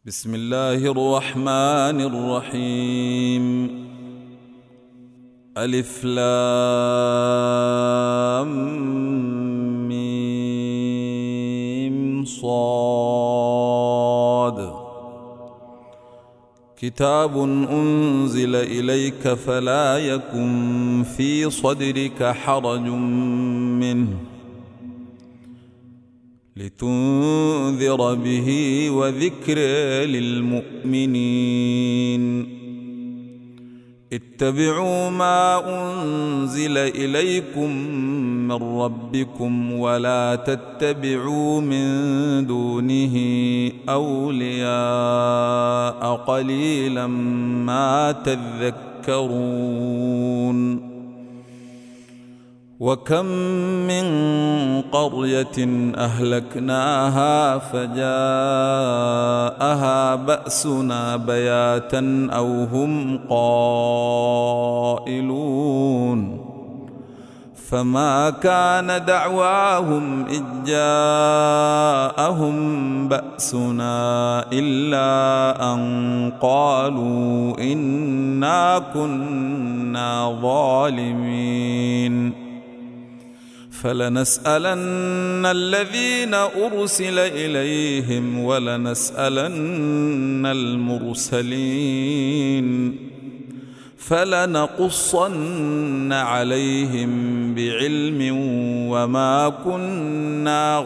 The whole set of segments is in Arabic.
بسم الله الرحمن الرحيم. ألف لام ميم صاد. كتاب أنزل إليك فلا يكن في صدرك حرج منه لتنذر به وذكر للمؤمنين. اتبعوا ما أنزل إليكم من ربكم ولا تتبعوا من دونه أولياء قليلا ما تذكرون. وكم من قرية أهلكناها فجاءها بأسنا بياتا أو هم قائلون. فما كان دعواهم إذ جاءهم بأسنا إلا أن قالوا إنا كنا ظالمين. فلنسألن الذين أرسل إليهم ولنسألن المرسلين. فلنقصن عليهم بعلم وما كنا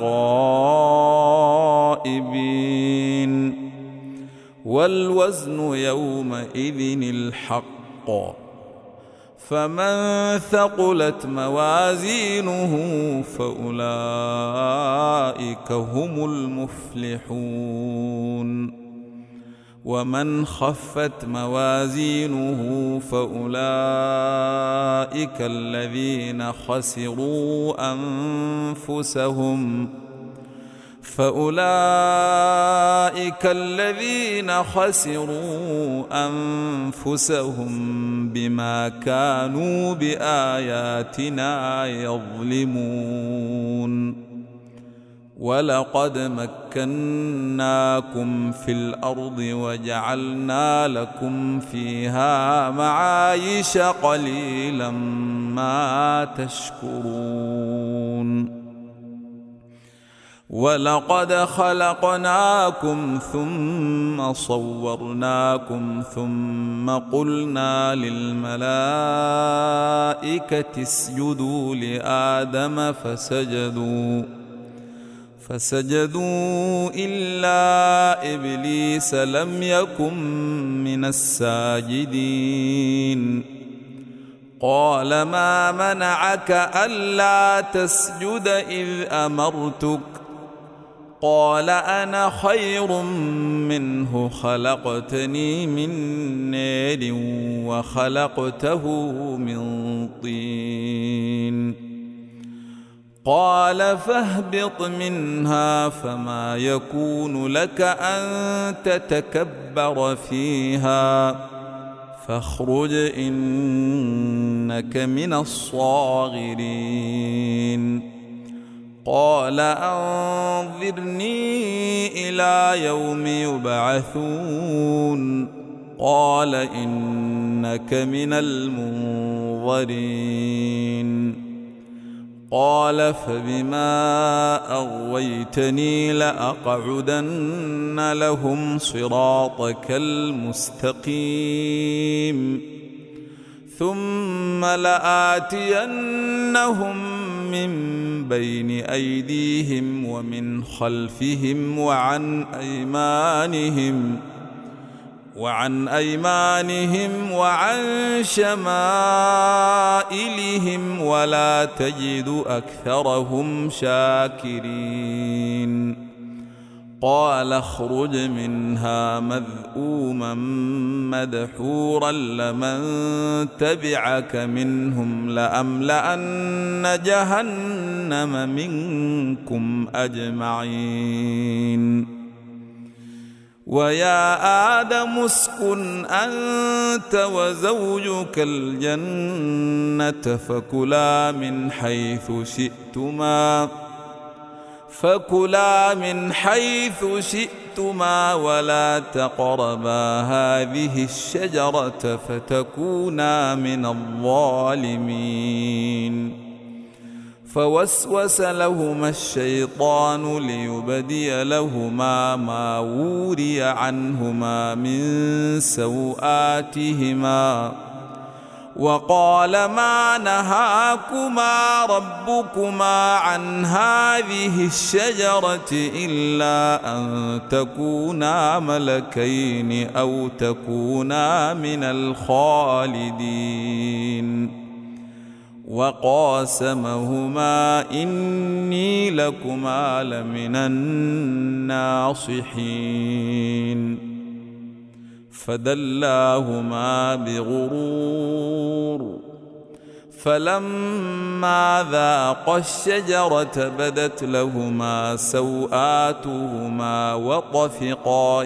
غائبين. والوزن يومئذ الحق. فمن ثقلت موازينه فأولئك هم المفلحون. ومن خفت موازينه فأولئك الذين خسروا أنفسهم بما كانوا بآياتنا يظلمون. ولقد مكناكم في الأرض وجعلنا لكم فيها معايش قليلا ما تشكرون. ولقد خلقناكم ثم صورناكم ثم قلنا للملائكة اسجدوا لآدم فسجدوا إلا إبليس لم يكن من الساجدين. قال ما منعك ألا تسجد إذ أمرتك؟ قال أنا خير منه خلقتني من نار وخلقته من طين. قال فاهبط منها فما يكون لك أن تتكبر فيها فاخرج إنك من الصاغرين. قال أنظرني إلى يوم يبعثون. قال إنك من المنظرين. قال فبما أغويتني لأقعدن لهم صراطك المستقيم ثم لآتينهم من بين أيديهم ومن خلفهم وعن أيمانهم وعن شمائلهم ولا تجد أكثرهم شاكرين. قال اخرج منها مذءوما مدحورا لمن تبعك منهم لأملأن جهنم منكم أجمعين. ويا آدم اسكن أنت وزوجك الجنة فكلا من حيث شئتما فكلا من حيث شئتما ولا تقربا هذه الشجرة فتكونا من الظالمين. فوسوس لهما الشيطان ليبدي لهما ما وري عنهما من سوآتهما وقال ما نهاكما ربكما عن هذه الشجرة إلا أن تكونا ملكين أو تكونا من الخالدين. وقاسمهما إني لكما لمن الناصحين. فدلاهما بغرور فلما ذاقا الشجرة بدت لهما سوآتهما وطفقا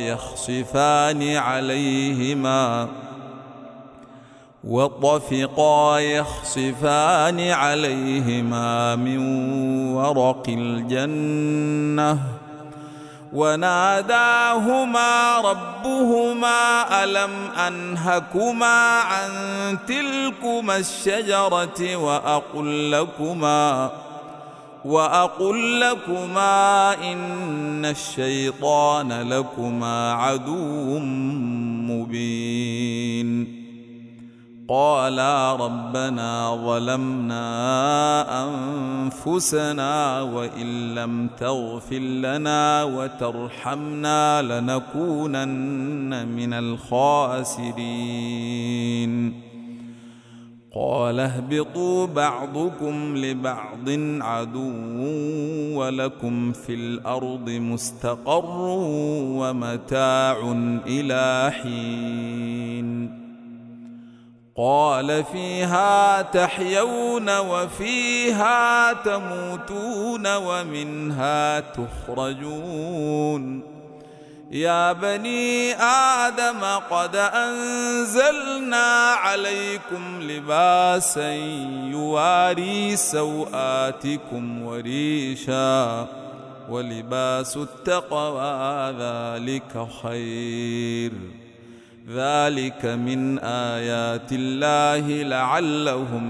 يخصفان عليهما من ورق الجنة وناداهما ربهما ألم أنهكما عن تلكما الشجرة وأقل لكما إن الشيطان لكما عدو مبين. قالا ربنا ظلمنا أنفسنا وإن لم تغفر لنا وترحمنا لنكونن من الخاسرين. قال اهبطوا بعضكم لبعض عدو ولكم في الأرض مستقر ومتاع إلى حين. قال فيها تحيون وفيها تموتون ومنها تخرجون. يا بني آدم قد أنزلنا عليكم لباسا يواري سوآتكم وريشا ولباس التقوى ذلك خير. ذلك من آيات الله لعلهم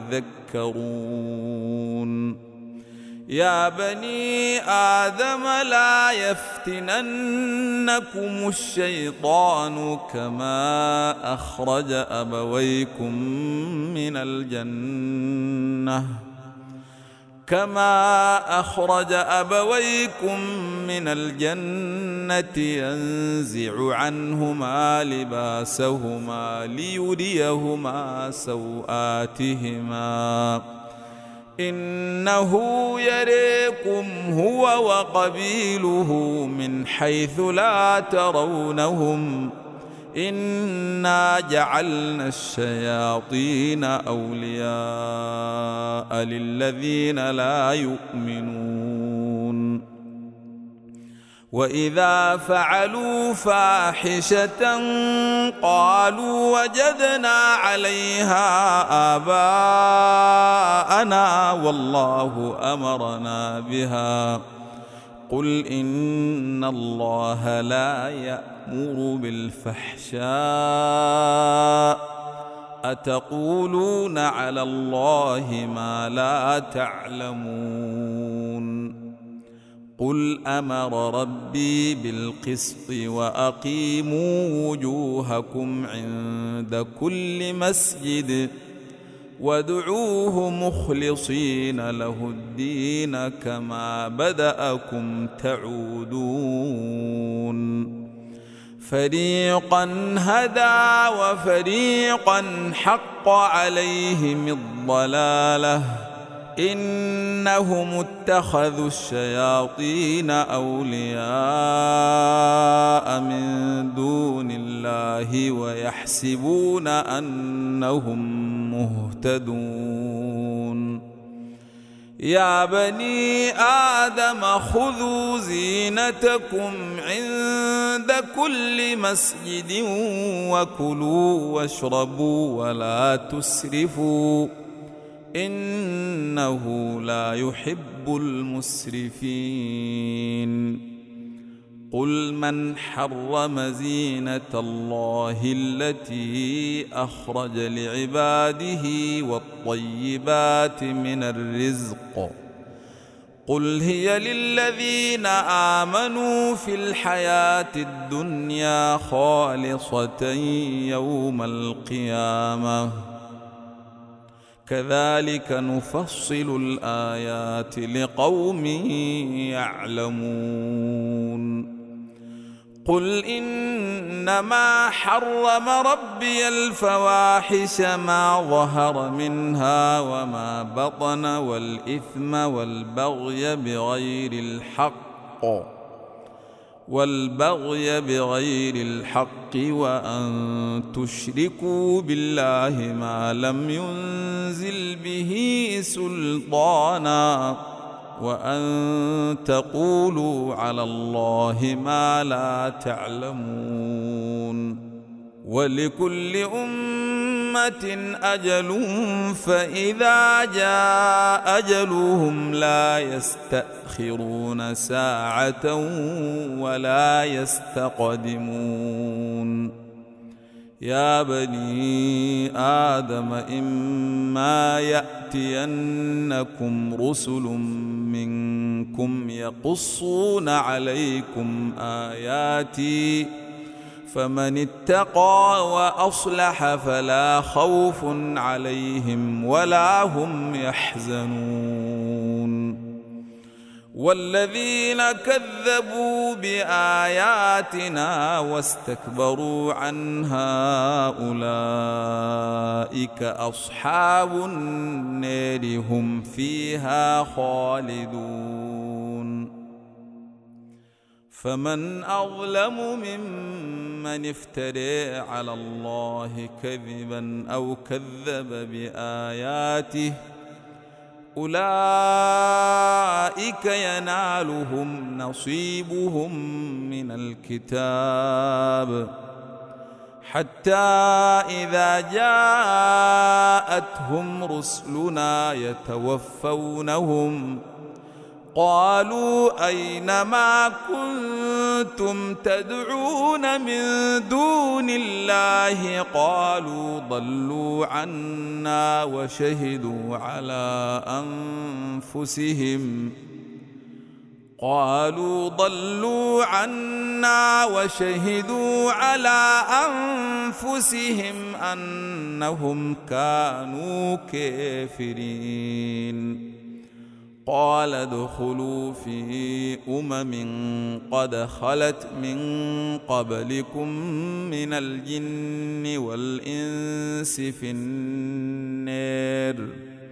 يذكرون. يا بني آدم لا يفتننكم الشيطان كما أخرج أبويكم من الجنة ينزع عنهما لباسهما ليريهما سوآتهما إنه يريكم هو وقبيله من حيث لا ترونهم إنا جعلنا الشياطين أولياء للذين لا يؤمنون. وإذا فعلوا فاحشة قالوا وجدنا عليها آباءنا والله أمرنا بها قل إن الله لا يأمر بالفحشاء أتقولون على الله ما لا تعلمون. قل أمر ربي بالقسط وأقيموا وجوهكم عند كل مسجد وادعوه مخلصين له الدين كما بدأكم تعودون. فريقا هدى وفريقا حق عليهم الضلالة إنهم اتخذوا الشياطين أولياء من دون الله ويحسبون أنهم مهتدون. يا بني آدم خذوا زينتكم عند كل مسجد وكلوا واشربوا ولا تسرفوا إنه لا يحب المسرفين. قل من حرم زينة الله التي أخرج لعباده والطيبات من الرزق قل هي للذين آمنوا في الحياة الدنيا خالصة يوم القيامة كذلك نفصل الآيات لقوم يعلمون. قل إنما حرم ربي الفواحش ما ظهر منها وما بطن والإثم والبغي بغير الحق وأن تشركوا بالله ما لم ينزل به سلطانا وأن تقولوا على الله ما لا تعلمون. ولكل أمة أجل فإذا جاء أجلهم لا يستأخرون ساعة ولا يستقدمون. يا بني آدم إما يأتينكم رسل منكم يقصون عليكم آياتي فمن اتقى وأصلح فلا خوف عليهم ولا هم يحزنون. والذين كذبوا بآياتنا واستكبروا عنها أولئك أصحاب النار هم فيها خالدون. فمن أظلم ممن افترى على الله كذبا أو كذب بآياته أولئك ينالهم نصيبهم من الكتاب حتى إذا جاءتهم رسلنا يتوفونهم قالوا أين ما كنتم تدعون من دون الله قالوا ضلوا عنا وشهدوا على أنفسهم أنهم كانوا كافرين. قال ادخلوا في قد خلت من قبلكم من الجن والإنس في النار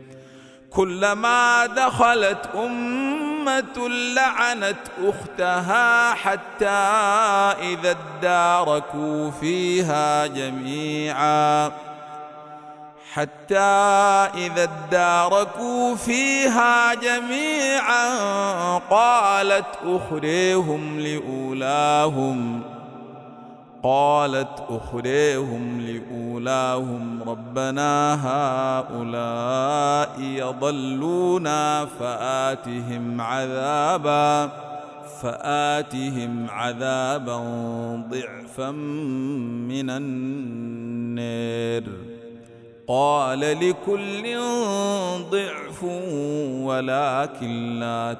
كلما دخلت أمة لعنت أختها حتى إذا اداركوا فيها جميعا قالت أخريهم لأولاهم ربنا هؤلاء يضلونا فآتهم عذابا ضعفا من النار قال لكل ضعف ولكن لا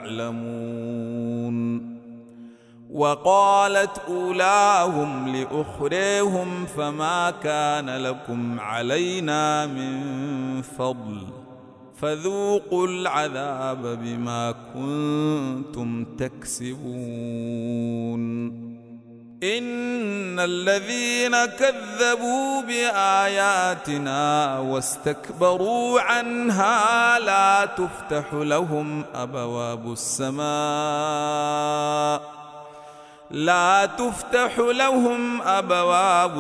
تعلمون. وقالت أولاهم لأخريهم فما كان لكم علينا من فضل فذوقوا العذاب بما كنتم تكسبون. إن الذين كذبوا بآياتنا واستكبروا عنها لا تفتح لهم أبواب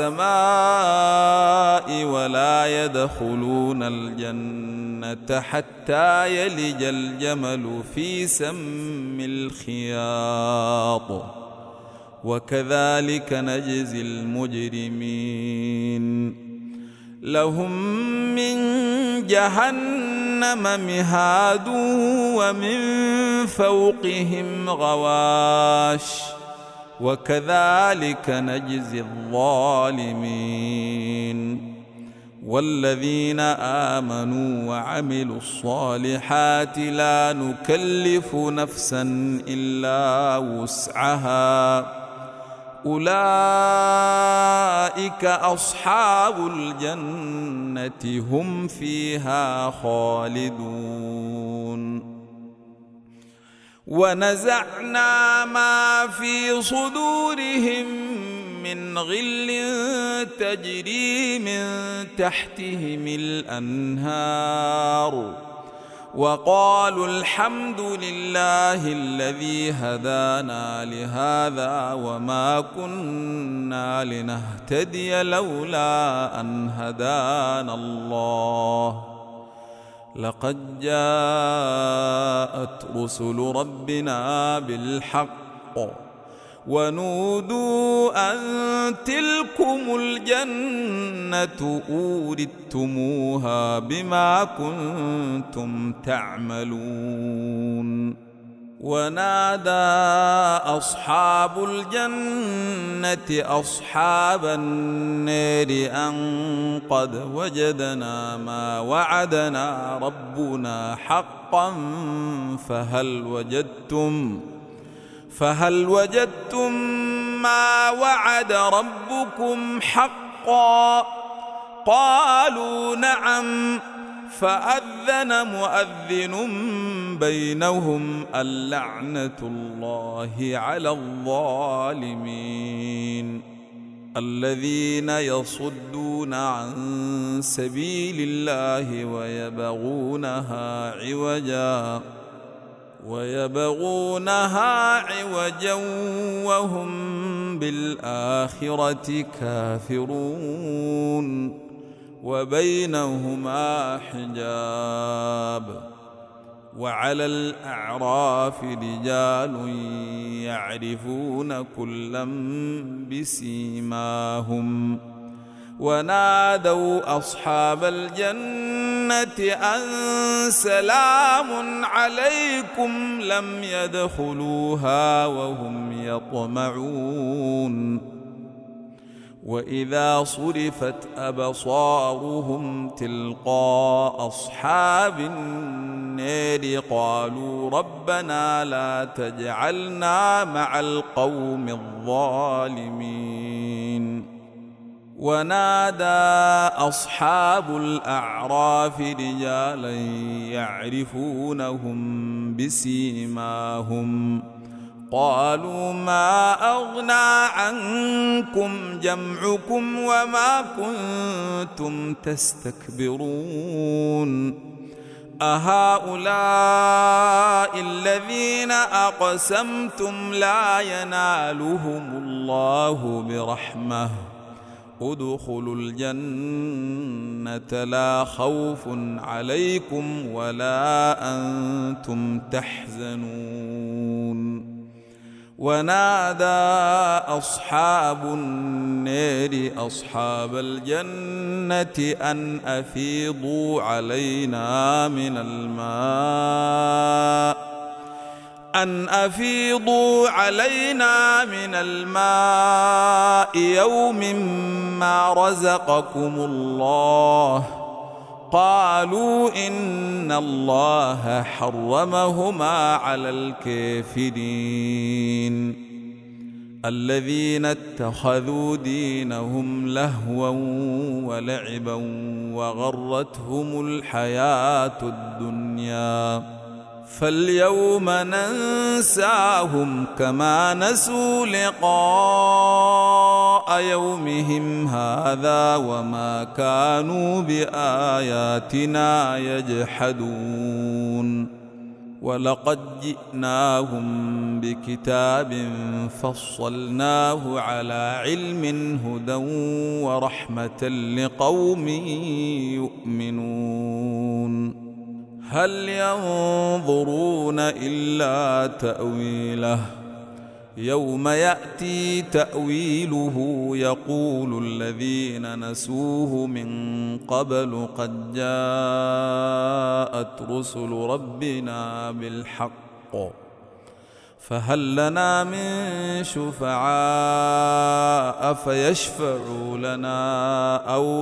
السماء ولا يدخلون الجنة حتى يلج الجمل في سم الخياط وكذلك نجزي المجرمين. لهم من جهنم مهاد ومن فوقهم غواش وكذلك نجزي الظالمين والذين آمنوا وعملوا الصالحات لا نكلف نفسا إلا وسعها أولئك أصحاب الجنة هم فيها خالدون ونزعنا ما في صدورهم من غل تجري من تحتهم الأنهار وقالوا الحمد لله الذي هدانا لهذا وما كنا لنهتدي لولا أن هدانا الله لقد جاءت رسل ربنا بالحق ونودوا أن تلكم الجنة أورثتموها بما كنتم تعملون ونادى أصحاب الجنة أصحاب النار أن قد وجدنا ما وعدنا ربنا حقا فهل وجدتم ما وعد ربكم حقا قالوا نعم فأذن مؤذن بينهم اللعنة الله على الظالمين الذين يصدون عن سبيل الله ويبغونها عوجا وهم بالآخرة كافرون وبينهما حجاب وعلى الأعراف رجال يعرفون كلا بسيماهم ونادوا أصحاب الجنة أن سلام عليكم لم يدخلوها وهم يطمعون وإذا صرفت أبصارهم تلقاء أصحاب النار قالوا ربنا لا تجعلنا مع القوم الظالمين ونادى أصحاب الأعراف رجالا يعرفونهم بسيماهم قالوا ما أغنى عنكم جمعكم وما كنتم تستكبرون أهؤلاء الذين أقسمتم لا ينالهم الله برحمة ادخلوا الجنة لا خوف عليكم ولا أنتم تحزنون ونادى أصحاب النار أصحاب الجنة أن أفيضوا علينا من الماء يوم ما رزقكم الله قالوا إن الله حرمهما على الكافرين الذين اتخذوا دينهم لهوا ولعبا وغرتهم الحياة الدنيا فاليوم ننساهم كما نسوا لقاء يومهم هذا وما كانوا بآياتنا يجحدون ولقد جئناهم بكتاب فصلناه على علم هدى ورحمة لقوم يؤمنون هل ينظرون إلا تأويله يوم يأتي تأويله يقول الذين نسوه من قبل قد جاءت رسل ربنا بالحق فهل لنا من شفعاء فيشفعوا لنا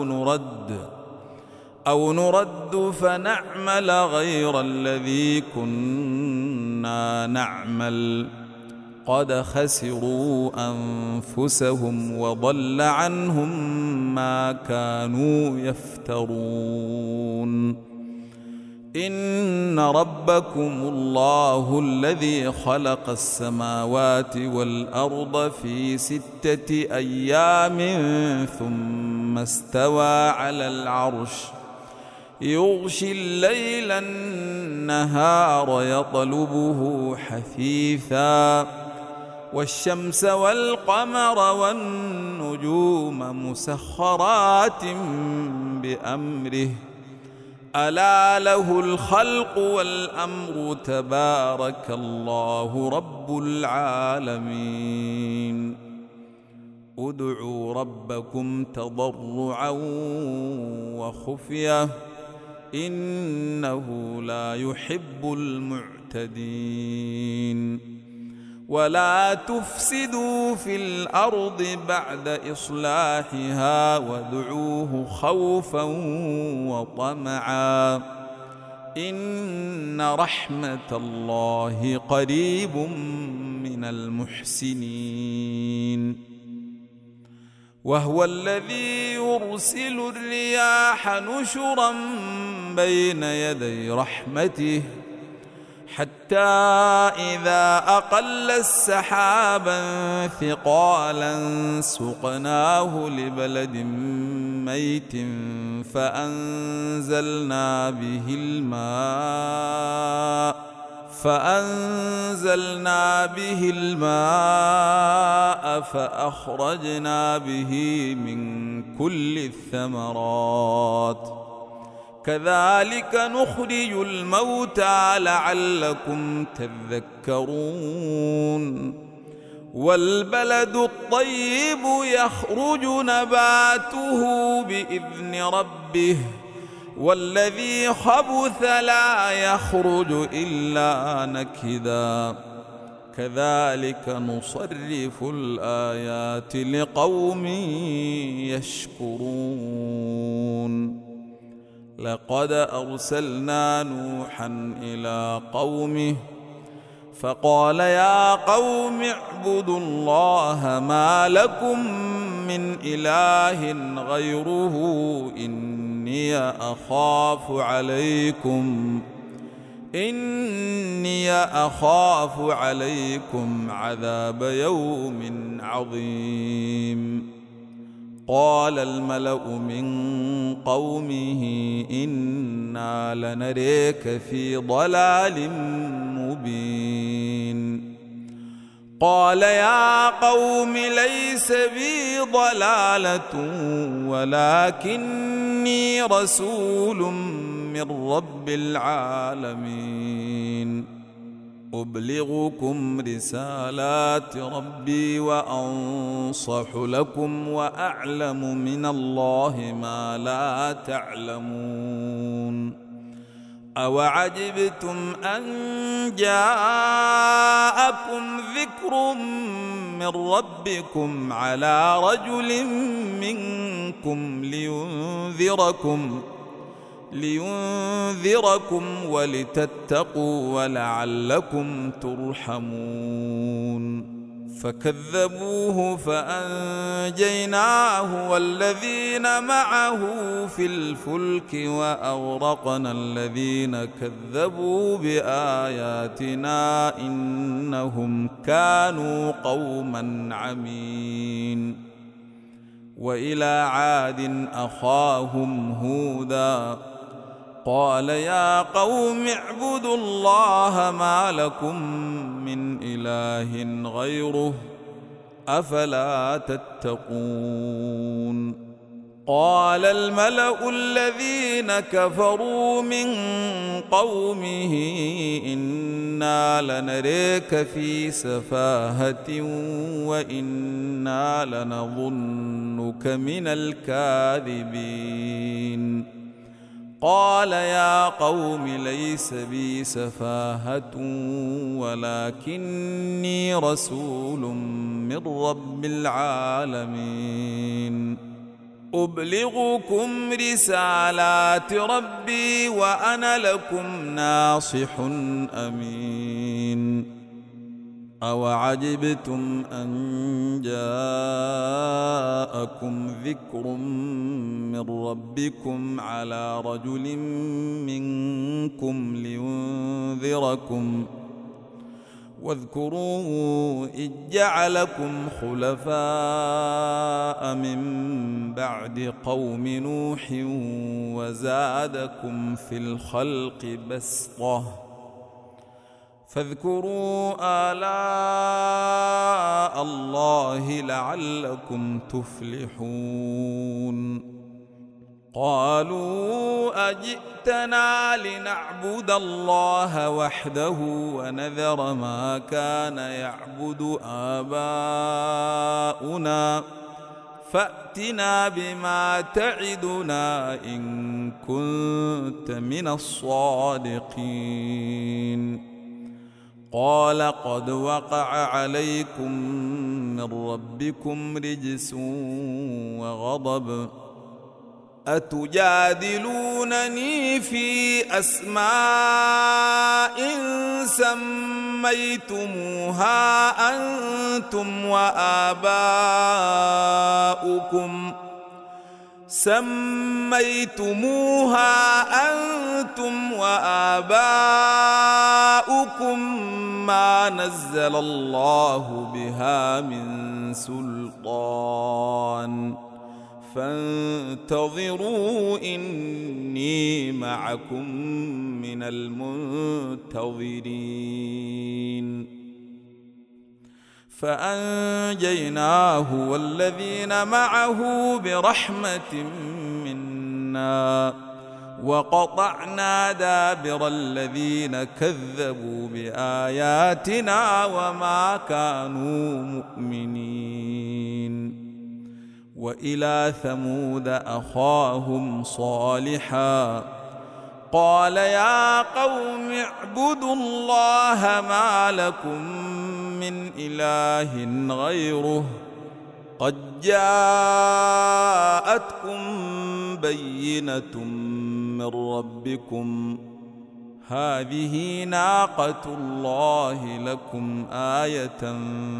أو نرد فنعمل غير الذي كنا نعمل قد خسروا أنفسهم وضل عنهم ما كانوا يفترون إن ربكم الله الذي خلق السماوات والأرض في 6 أيام ثم استوى على العرش يغشي الليل النهار يطلبه حثيثا والشمس والقمر والنجوم مسخرات بأمره ألا له الخلق والأمر تبارك الله رب العالمين ادعوا ربكم تضرعا وخفية إنه لا يحب المعتدين ولا تفسدوا في الأرض بعد إصلاحها وادعوه خوفا وطمعا إن رحمة الله قريب من المحسنين وهو الذي يرسل الرياح نشرا بين يدي رحمته حتى إذا أقل السحابا ثقالا سقناه لبلد ميت فأنزلنا به الماء فأخرجنا به من كل الثمرات كذلك نخرج الموتى لعلكم تذكرون والبلد الطيب يخرج نباته بإذن ربه والذي خبث لا يخرج إلا نكدا كذلك نصرف الآيات لقوم يشكرون لقد أرسلنا نوحا إلى قومه فقال يا قوم اعبدوا الله ما لكم من إله غيره إني أخاف عليكم عذاب يوم عظيم قال الملأ من قومه إنا لنريك في ضلال مبين قال يا قوم ليس بي ضلالة ولكني رسول من رب العالمين أبلغكم رسالات ربي وأنصح لكم وأعلم من الله ما لا تعلمون أوعجبتم أن جاءكم ذكر من ربكم على رجل منكم لينذركم ولتتقوا ولعلكم ترحمون فكذبوه فأنجيناه والذين معه في الفلك وأغرقنا الذين كذبوا بآياتنا إنهم كانوا قوما عمين وإلى عاد أخاهم هودا قال يا قوم اعبدوا الله ما لكم من إله غيره أفلا تتقون قال الملأ الذين كفروا من قومه إنا لنريك في سفاهة وإنا لنظنك من الكاذبين. قال يا قوم ليس بي سفاهة ولكني رسول من رب العالمين أبلغكم رسالات ربي وأنا لكم ناصح أمين. أوعجبتم أن جاءكم ذكر من ربكم على رجل منكم لينذركم واذكروا إذ جعلكم خلفاء من بعد قوم نوح وزادكم في الخلق بسطة فاذكروا آلاء الله لعلكم تفلحون. قالوا أجئتنا لنعبد الله وحده ونذر ما كان يعبد آباؤنا فأتنا بما تعدنا إن كنت من الصادقين. قال قد وقع عليكم من ربكم رجس وغضب أتجادلونني في أسماء سميتموها أنتم وآباؤكم ما نزل الله بها من سلطان فانتظروا إني معكم من المنتظرين. فأنجيناه والذين معه برحمة منا وقطعنا دابر الذين كذبوا بآياتنا وما كانوا مؤمنين. وإلى ثمود أخاهم صالحا قال يا قوم اعبدوا الله ما لكم من إله غيره قد جاءتكم بينة من ربكم هذه ناقة الله لكم آية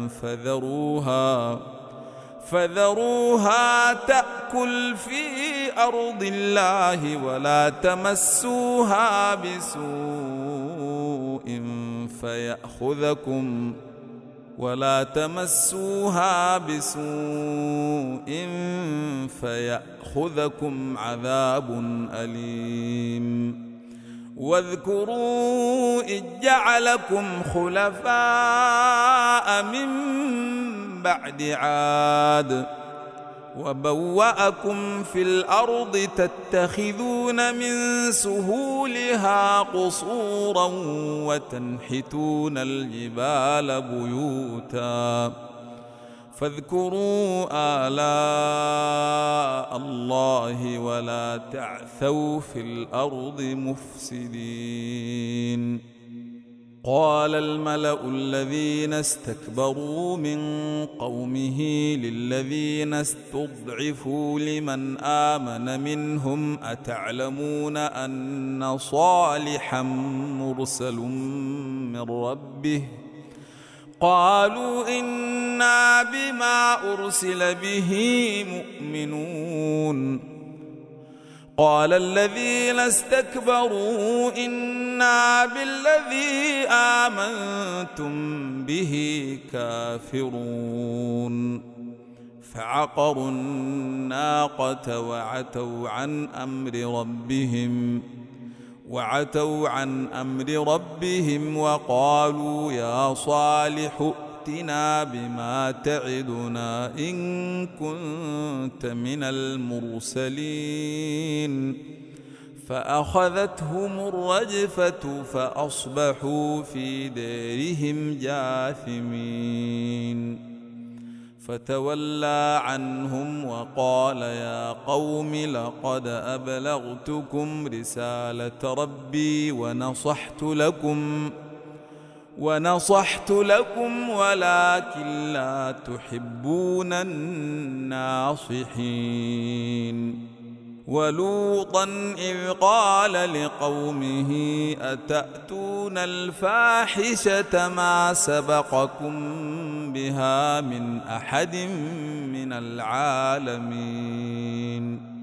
فذروها تأكل في أرض الله ولا تمسوها بسوء فيأخذكم عذاب أليم. واذكروا إذ جعلكم خلفاء من بعد عاد وبوأكم في الأرض تتخذون من سهولها قصورا وتنحتون الجبال بيوتا فاذكروا آلاء الله ولا تعثوا في الأرض مفسدين. قال الملأ الذين استكبروا من قومه للذين استضعفوا لمن آمن منهم أتعلمون أن صالحا مرسل من ربه قالوا إنا بما أرسل به مؤمنون. قال الذين استكبروا إنا بالذي آمنتم به كافرون. فعقروا الناقة وعتوا عن أمر ربهم وقالوا يا صالح وأتنا بما تعدنا إن كنت من المرسلين فأخذتهم الرجفة فأصبحوا في دارهم جاثمين فتولى عنهم وقال يا قوم لقد أبلغتكم رسالة ربي ونصحت لكم ولكن لا تحبون الناصحين ولوطا إذ قال لقومه أتأتون الفاحشة ما سبقكم بها من أحد من العالمين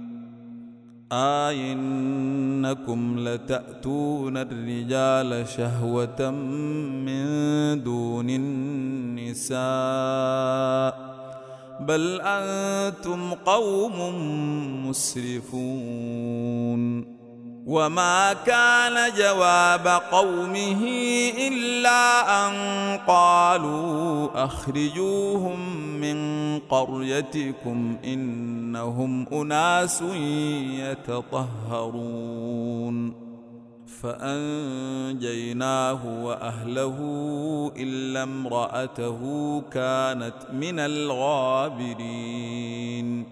أئنكم لتأتون الرجال شهوة من دون النساء بل أنتم قوم مسرفون وما كان جواب قومه إلا أن قالوا أخرجوهم من قريتكم إنهم أناس يتطهرون فأنجيناه وأهله إلا امرأته كانت من الغابرين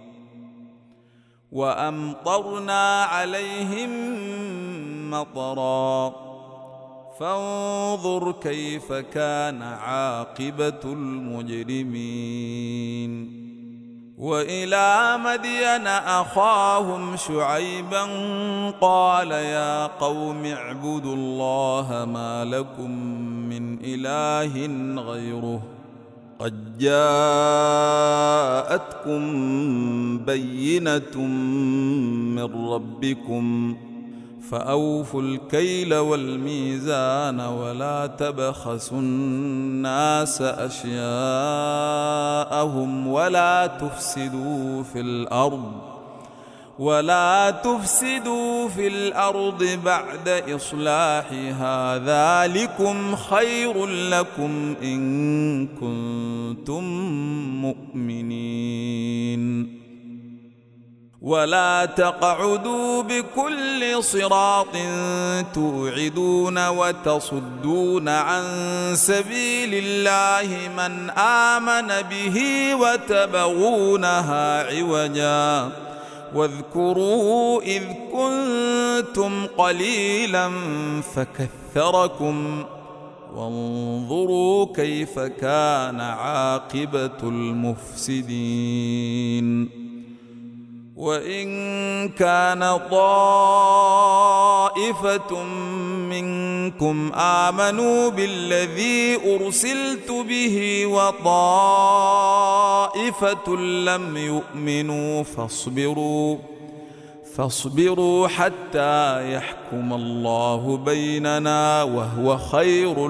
وأمطرنا عليهم مطرا فانظر كيف كان عاقبة المجرمين وإلى مدين أخاهم شعيبا قال يا قوم اعبدوا الله ما لكم من إله غيره قد جاءتكم بينة من ربكم فأوفوا الكيل والميزان ولا تبخسوا الناس أشياءهم ولا تفسدوا في الأرض بعد إصلاحها ذلكم خير لكم إن كنتم مؤمنين ولا تقعدوا بكل صراط توعدون وتصدون عن سبيل الله من آمن به وتبغونها عوجا واذكروا إذ كنتم قليلا فكثركم وانظروا كيف كان عاقبة المفسدين وإن كان طائفة منكم آمنوا بالذي أرسلت به وطائفة لم يؤمنوا فاصبروا حتى يحكم الله بيننا وهو خير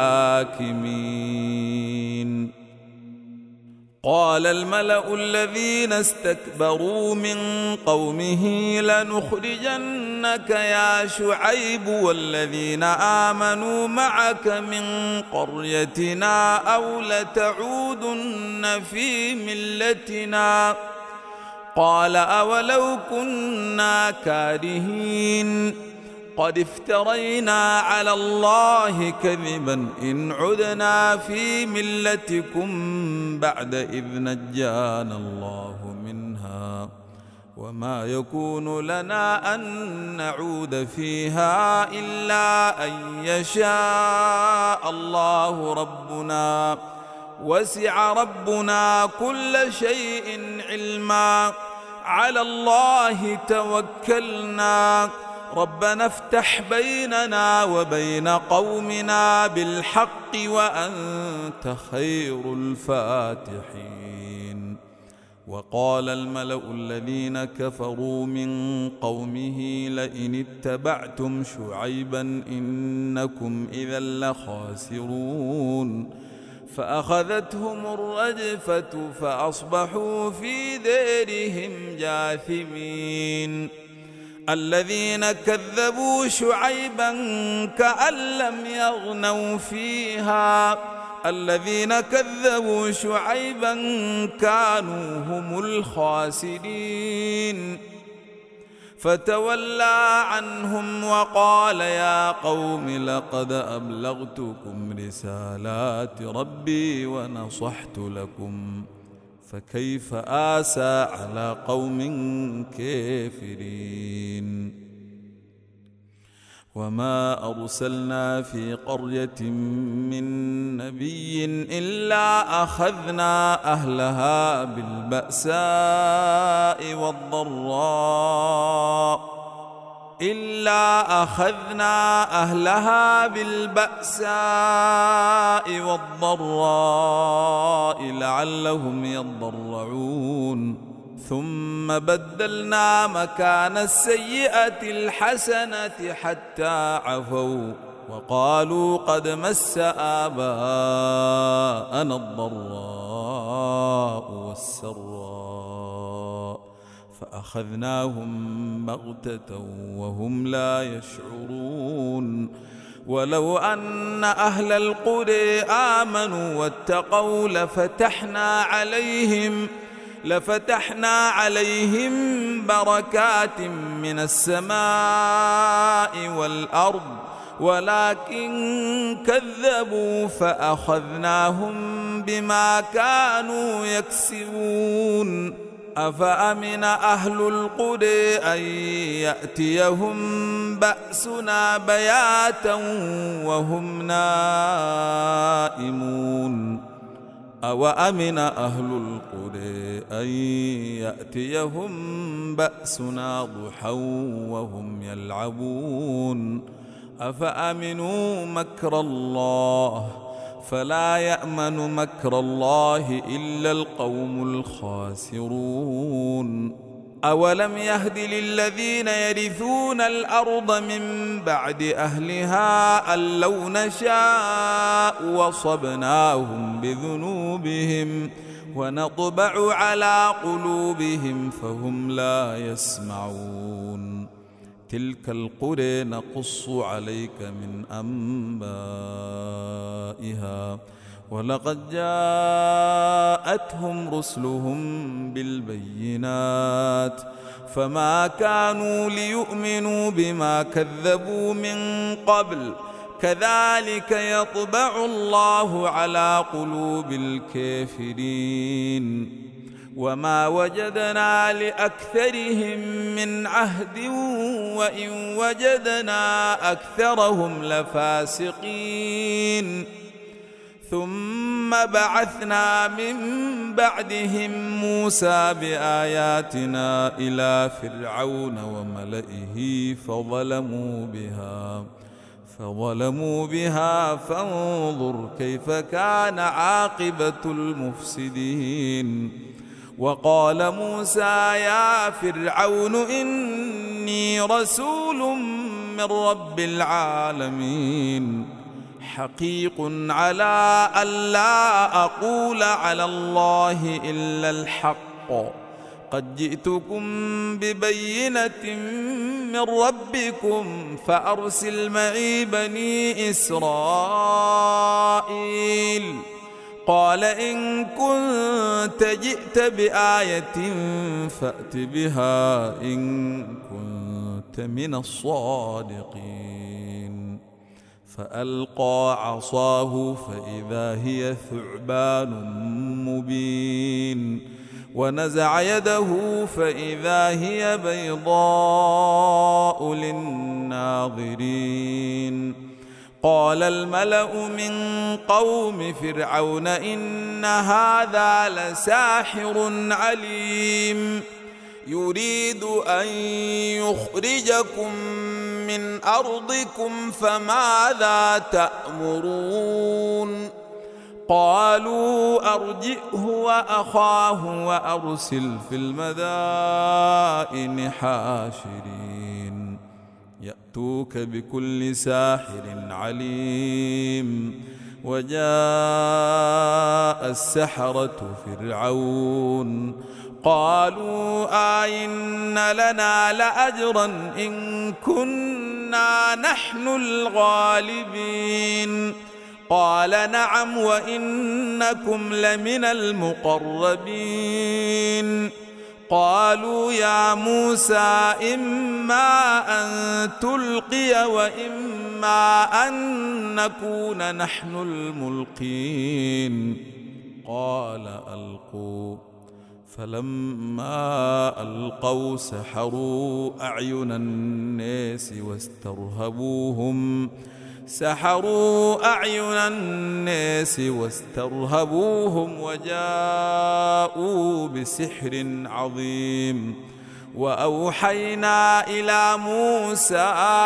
الحاكمين قال الملأ الذين استكبروا من قومه لنخرجنك يا شعيب والذين آمنوا معك من قريتنا أو لتعودن في ملتنا قال أولو كنا كارهين قد افترينا على الله كذبا إن عدنا في ملتكم بعد إذ نجانا الله منها وما يكون لنا أن نعود فيها إلا أن يشاء الله ربنا وسع ربنا كل شيء علما على الله توكلنا ربنا افتح بيننا وبين قومنا بالحق وأنت خير الفاتحين وقال الملأ الذين كفروا من قومه لئن اتبعتم شعيبا إنكم إذا لخاسرون فأخذتهم الرجفة فأصبحوا في دارهم جاثمين الذين كذبوا شعيبا كأن لم يغنوا فيها الذين كذبوا شعيبا كانوا هم الخاسرين فتولى عنهم وقال يا قوم لقد أبلغتكم رسالات ربي ونصحت لكم فكيف آسى على قوم كافرين وما أرسلنا في قرية من نبي إلا أخذنا أهلها بالبأساء والضراء لعلهم يضرعون ثم بدلنا مكان السيئة الحسنة حتى عفوا وقالوا قد مس آباءنا الضراء والسراء فأخذناهم بغتة وهم لا يشعرون ولو أن أهل القرى آمنوا واتقوا لفتحنا عليهم بركات من السماء والأرض ولكن كذبوا فأخذناهم بما كانوا يكسبون أفأمن أهل القرى أن يأتيهم بأسنا بياتا وهم نائمون أوأمن أهل القرى أن يأتيهم بأسنا ضحى وهم يلعبون أفأمنوا مكر الله فلا يأمن مكر الله إلا القوم الخاسرون أولم يهد للذين يرثون الأرض من بعد أهلها أن لو نشاء وصبناهم بذنوبهم ونطبع على قلوبهم فهم لا يسمعون تلك القرى نقص عليك من أنبائها ولقد جاءتهم رسلهم بالبينات فما كانوا ليؤمنوا بما كذبوا من قبل كذلك يطبع الله على قلوب الكافرين وما وجدنا لأكثرهم من عهد وإن وجدنا أكثرهم لفاسقين ثم بعثنا من بعدهم موسى بآياتنا إلى فرعون وملئه فظلموا بها فانظر كيف كان عاقبة المفسدين وقال موسى يا فرعون إني رسول من رب العالمين حقيق على ألا أقول على الله إلا الحق قد جئتكم ببينة من ربكم فأرسل معي بني إسرائيل قال إن كنت جئت بآية فأت بها إن كنت من الصادقين فألقى عصاه فإذا هي ثعبان مبين ونزع يده فإذا هي بيضاء للناظرين قال الملأ من قوم فرعون إن هذا لساحر عليم يريد أن يخرجكم من أرضكم فماذا تأمرون قالوا أرجئه وأخاه وأرسل في المدائن حاشرين يأتوك بكل ساحر عليم وجاء السحرة فرعون قالوا آئن لنا لأجرا إن كنا نحن الغالبين قال نعم وإنكم لمن المقربين. قالوا يا موسى إما أن تلقي وإما أن نكون نحن الملقين. قال ألقوا. فلما ألقوا سحروا أعين الناس واسترهبوهم وجاءوا بسحر عظيم. وأوحينا إلى موسى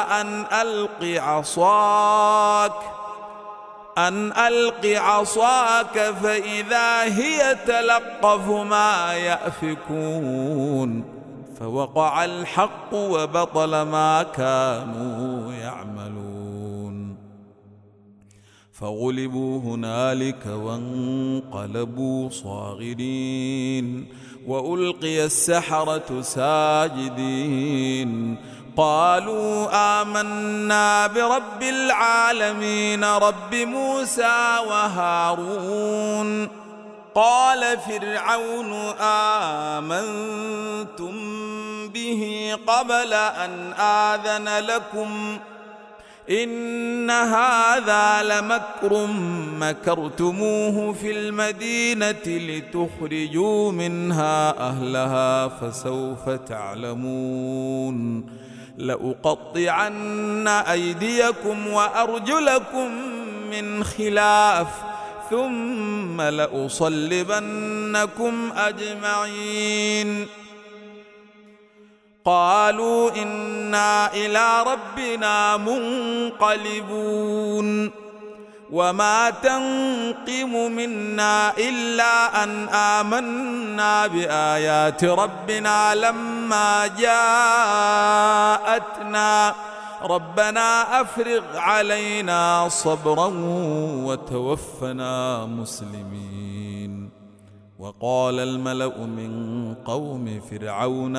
أن ألق عصاك فإذا هي تلقف ما يأفكون. فوقع الحق وبطل ما كانوا يعملون. فغلبوا هنالك وانقلبوا صاغرين وألقي السحرة ساجدين. قالوا آمنا برب العالمين رب موسى وهارون. قال فرعون آمنتم به قبل أن آذن لكم إن هذا لمكر مكرتموه في المدينة لتخرجوا منها أهلها فسوف تعلمون. لأقطعن أيديكم وأرجلكم من خلاف ثم لأصلبنكم أجمعين. قالوا إنا إلى ربنا منقلبون. وما تنقم منا إلا أن آمنا بآيات ربنا لما جاءتنا ربنا أفرغ علينا صبرا وتوفنا مسلمين. وقال الملأ من قوم فرعون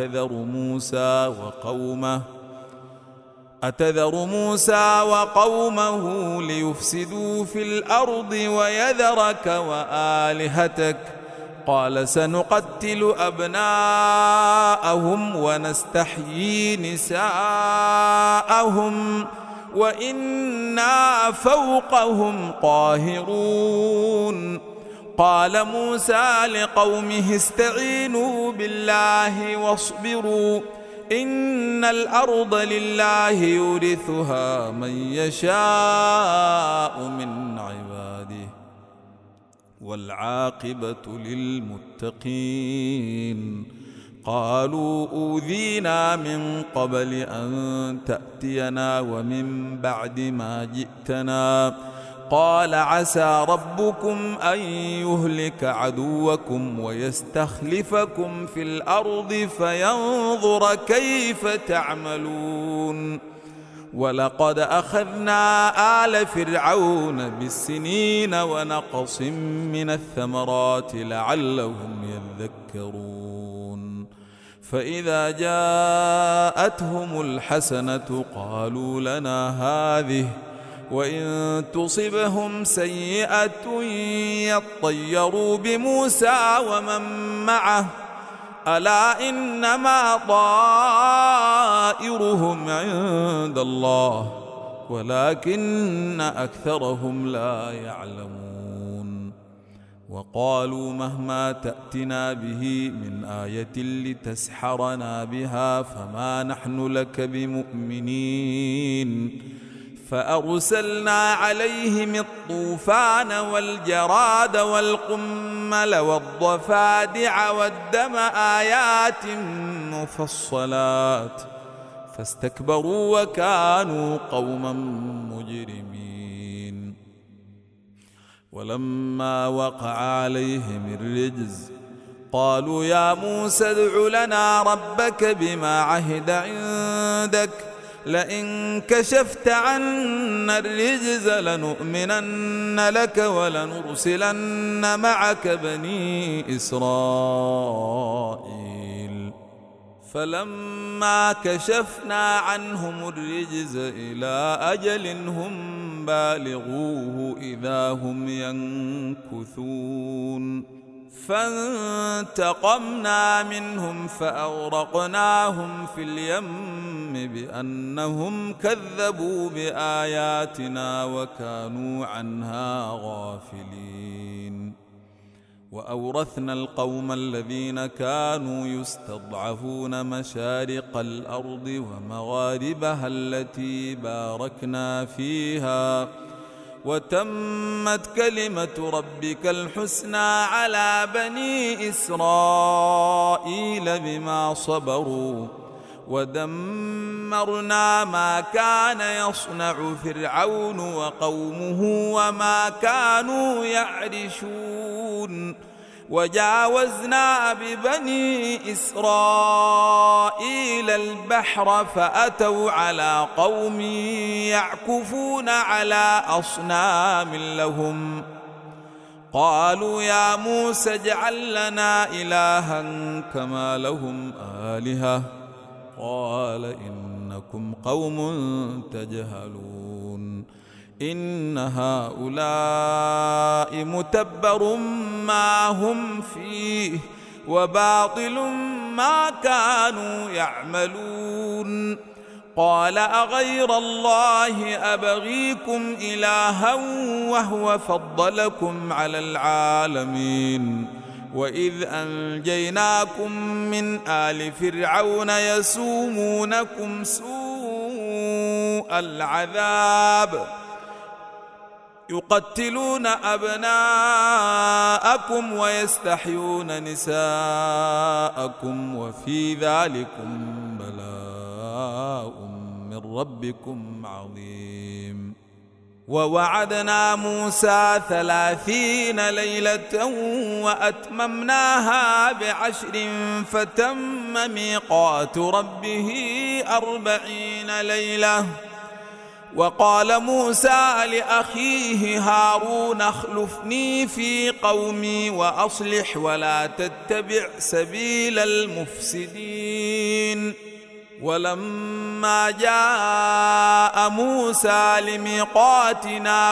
أتذر موسى وقومه ليفسدوا في الأرض ويذرك وآلهتك قال سنقتل أبناءهم ونستحيي نساءهم وإنا فوقهم قاهرون. قال موسى لقومه استعينوا بالله واصبروا إن الأرض لله يورثها من يشاء من عباده والعاقبة للمتقين. قالوا أوذينا من قبل أن تأتينا ومن بعد ما جئتنا قال عسى ربكم أن يهلك عدوكم ويستخلفكم في الأرض فينظر كيف تعملون. ولقد أخذنا آل فرعون بالسنين ونقص من الثمرات لعلهم يذكرون. فإذا جاءتهم الحسنة قالوا لنا هذه وإن تصبهم سيئة يطيروا بموسى ومن معه ألا إنما طائرهم عند الله ولكن أكثرهم لا يعلمون. وقالوا مهما تأتنا به من آية لتسحرنا بها فما نحن لك بمؤمنين. فأرسلنا عليهم الطوفان والجراد والقمل والضفادع والدم آيات مفصلات فاستكبروا وكانوا قوما مجرمين. ولما وقع عليهم الرجز قالوا يا موسى ادع لنا ربك بما عهد عندك لئن كشفت عنا الرجز لنؤمنن لك ولنرسلن معك بني إسرائيل. فلما كشفنا عنهم الرجز إلى أجل هم بالغوه إذا هم ينكثون فانتقمنا منهم فأغرقناهم في اليم بأنهم كذبوا بآياتنا وكانوا عنها غافلين وأورثنا القوم الذين كانوا يستضعفون مشارق الأرض ومغاربها التي باركنا فيها وتمت كلمة ربك الحسنى على بني إسرائيل بما صبروا ودمرنا ما كان يصنع فرعون وقومه وما كانوا يعرشون وجاوزنا ببني إسرائيل البحر فأتوا على قوم يعكفون على أصنام لهم قالوا يا موسى اجعل لنا إلها كما لهم آلهة قال إنكم قوم تجهلون إن هؤلاء متبر ما هم فيه وباطل ما كانوا يعملون قال أغير الله أبغيكم إلها وهو فضلكم على العالمين وإذ أنجيناكم من آل فرعون يسومونكم سوء العذاب يقتلون أبناءكم ويستحيون نساءكم وفي ذلكم بلاء من ربكم عظيم ووعدنا موسى 30 ليلة وأتممناها ب10 فتم ميقات ربه 40 ليلة وقال موسى لأخيه هارون اخلفني في قومي وأصلح ولا تتبع سبيل المفسدين ولما جاء موسى لميقاتنا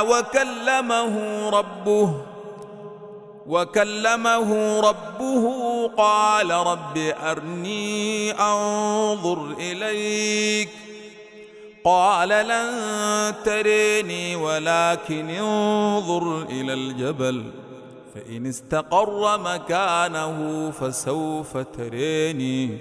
وكلمه ربه قال رب أرني أنظر إليك قال لن تريني ولكن انظر إلى الجبل فإن استقر مكانه فسوف تريني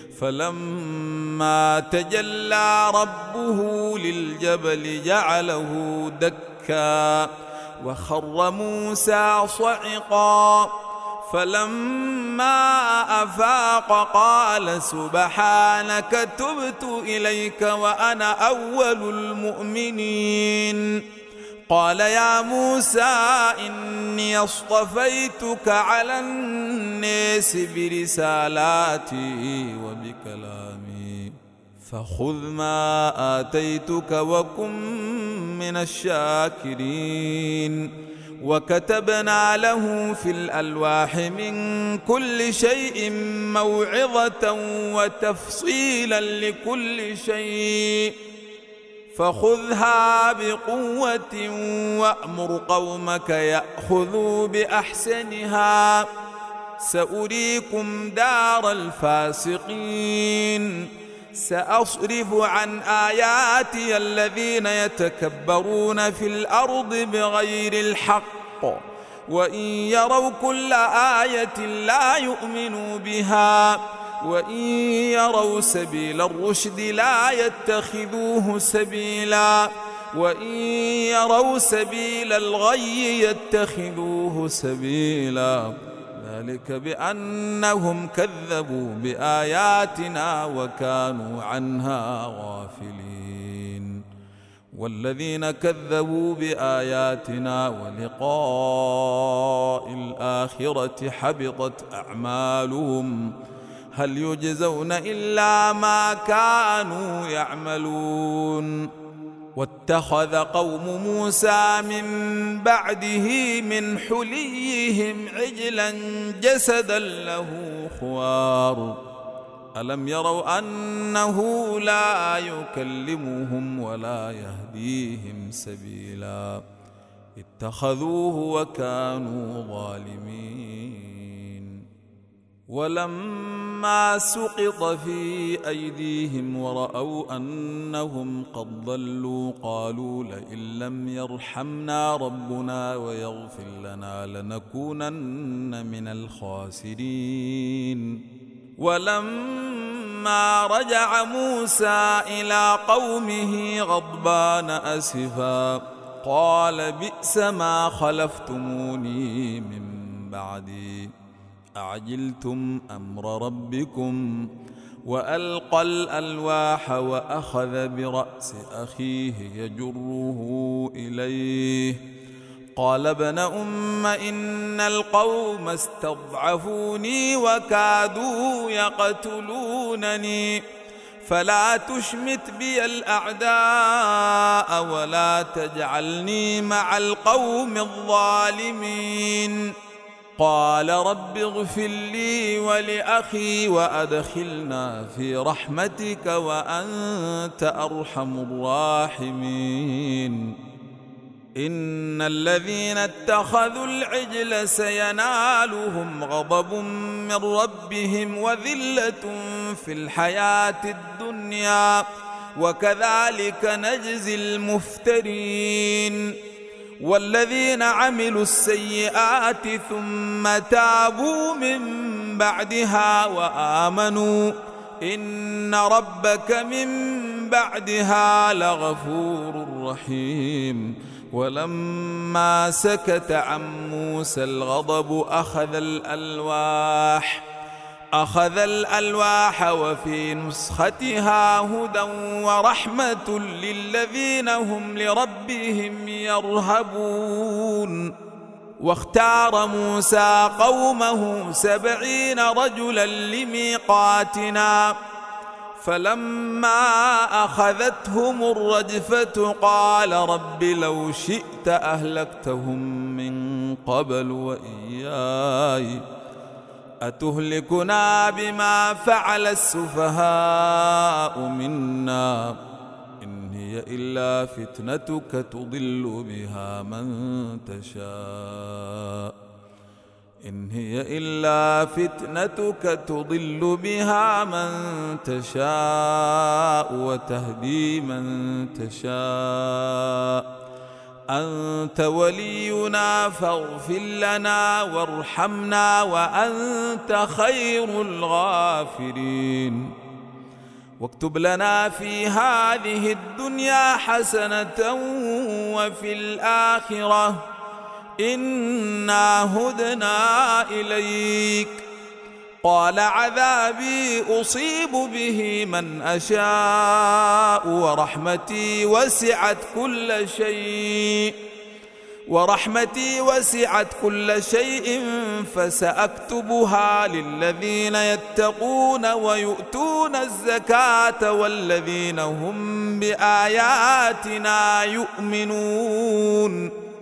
فلما تجلى ربه للجبل جعله دكا وخر موسى صعقا فلما أفاق قال سبحانك تبت إليك وأنا أول المؤمنين قال يا موسى إني اصطفيتك على الناس برسالاتي وبكلامي فخذ ما آتيتك وكن من الشاكرين وكتبنا له في الألواح من كل شيء موعظة وتفصيلا لكل شيء فخذها بقوة وأمر قومك يأخذوا بأحسنها سأريكم دار الفاسقين سأصرف عن آياتي الذين يتكبرون في الأرض بغير الحق وإن يروا كل آية لا يؤمنوا بها وإن يروا سبيل الرشد لا يتخذوه سبيلا وإن يروا سبيل الغي يتخذوه سبيلا ذلك بأنهم كذبوا بآياتنا وكانوا عنها غافلين والذين كذبوا بآياتنا ولقاء الآخرة حبطت أعمالهم هل يجزون إلا ما كانوا يعملون واتخذ قوم موسى من بعده من حليهم عجلا جسدا له خوار ألم يروا أنه لا يكلمهم ولا يهديهم سبيلا اتخذوه وكانوا ظالمين. ولما سقط في أيديهم ورأوا أنهم قد ضلوا قالوا لئن لم يرحمنا ربنا ويغفر لنا لنكونن من الخاسرين. ولما رجع موسى إلى قومه غضبان أسفا قال بئس ما خلفتموني من بعدي أعجلتم أمر ربكم وألقى الألواح وأخذ برأس أخيه يجره إليه قال ابن أم إن القوم استضعفوني وكادوا يقتلونني فلا تشمت بي الأعداء ولا تجعلني مع القوم الظالمين. قال رب اغفر لي ولأخي وأدخلنا في رحمتك وأنت أرحم الراحمين. إن الذين اتخذوا العجل سينالهم غضب من ربهم وذلة في الحياة الدنيا وكذلك نجزي المفترين. والذين عملوا السيئات ثم تابوا من بعدها وآمنوا إن ربك من بعدها لغفور رحيم. ولما سكت عن موسى الغضب أخذ الألواح وفي نسختها هدى ورحمة للذين هم لربهم يرهبون. واختار موسى قومه 70 رجلا لميقاتنا فلما أخذتهم الرجفة قال رب لو شئت أهلكتهم من قبل وإياي أتهلكنا بما فعل السفهاء منا إن هي إلا فتنتك تضل بها من تشاء إن هي إلا فتنتك تضل بها من تشاء وتهدي من تشاء أنت ولينا فاغفر لنا وارحمنا وأنت خير الغافرين. واكتب لنا في هذه الدنيا حسنة وفي الآخرة إنا هدنا إليك. قال عذابي أصيب به من أشاء ورحمتي وسعت كل شيء فسأكتبها للذين يتقون ويؤتون الزكاة والذين هم بآياتنا يؤمنون.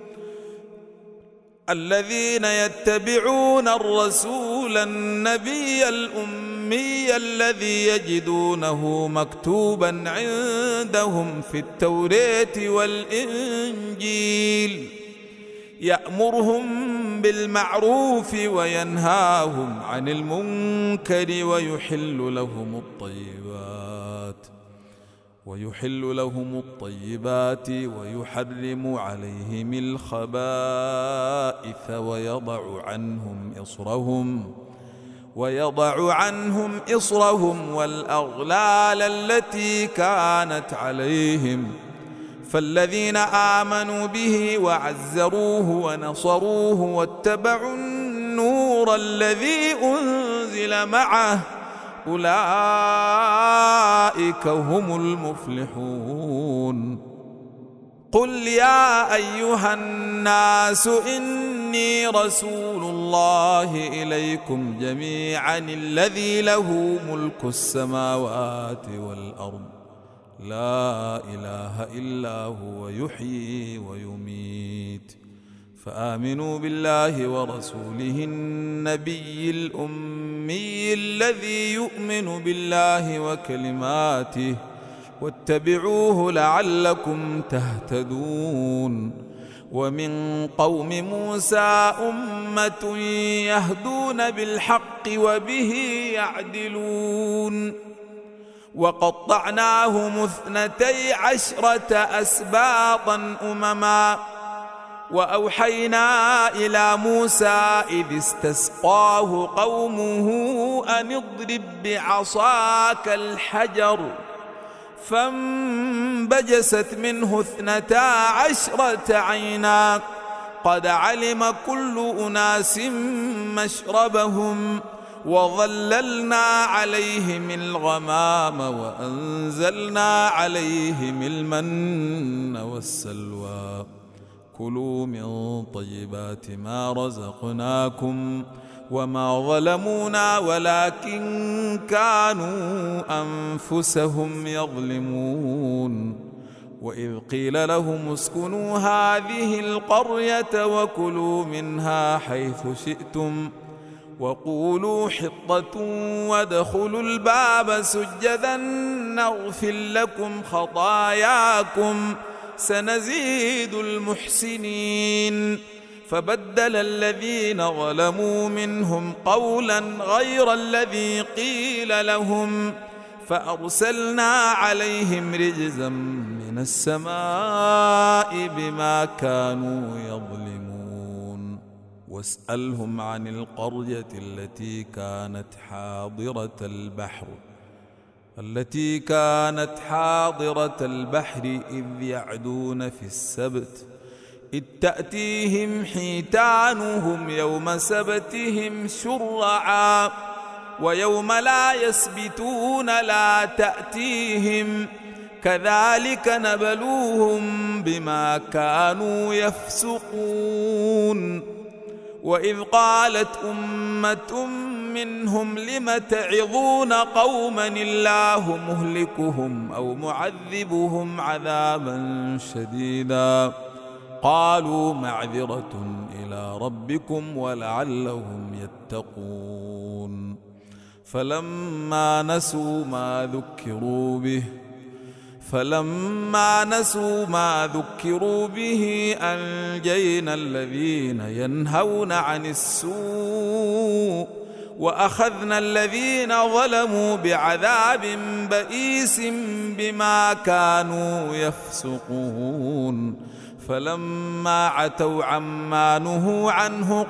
الذين يتبعون الرسول النبي الأمي الذي يجدونه مكتوبا عندهم في التوراة والإنجيل يأمرهم بالمعروف وينهاهم عن المنكر ويحل لهم الطيبات ويحرم عليهم الخبائث ويضع عنهم إصرهم والأغلال التي كانت عليهم. فالذين آمنوا به وعزروه ونصروه واتبعوا النور الذي أنزل معه أولئك هم المفلحون. قل يا أيها الناس إني رسول الله إليكم جميعا الذي له ملك السماوات والأرض لا إله إلا هو يحيي ويميت فآمنوا بالله ورسوله النبي الأمي الذي يؤمن بالله وكلماته واتبعوه لعلكم تهتدون. ومن قوم موسى أمة يهدون بالحق وبه يعدلون. وقطعناهم 12 أسباطا أمما. وأوحينا إلى موسى إذ استسقاه قومه أن اضرب بعصاك الحجر فانبجست منه 12 عينا قد علم كل أناس مشربهم وظللنا عليهم الغمام وأنزلنا عليهم المن والسلوى كلوا من طيبات ما رزقناكم وما ظلمونا ولكن كانوا أنفسهم يظلمون. وإذ قيل لهم اسكنوا هذه القرية وكلوا منها حيث شئتم وقولوا حطة وادخلوا الباب سجدا نغفر لكم خطاياكم سنزيد المحسنين. فبدل الذين ظلموا منهم قولا غير الذي قيل لهم فأرسلنا عليهم رجزا من السماء بما كانوا يظلمون. واسألهم عن القرية التي كانت حاضرة البحر إذ يعدون في السبت إذ تأتيهم حيتانهم يوم سبتهم شرعا ويوم لا يسبتون لا تأتيهم كذلك نبلوهم بما كانوا يفسقون. وإذ قالت أمة منهم لم تعظون قوما الله مهلكهم أو معذبهم عذابا شديدا قالوا معذرة إلى ربكم ولعلهم يتقون. فلما نسوا ما ذكروا به أنجينا الذين ينهون عن السوء وأخذنا الذين ظلموا بعذاب بئيس بما كانوا يفسقون. فلما عتوا عما نهوا عنه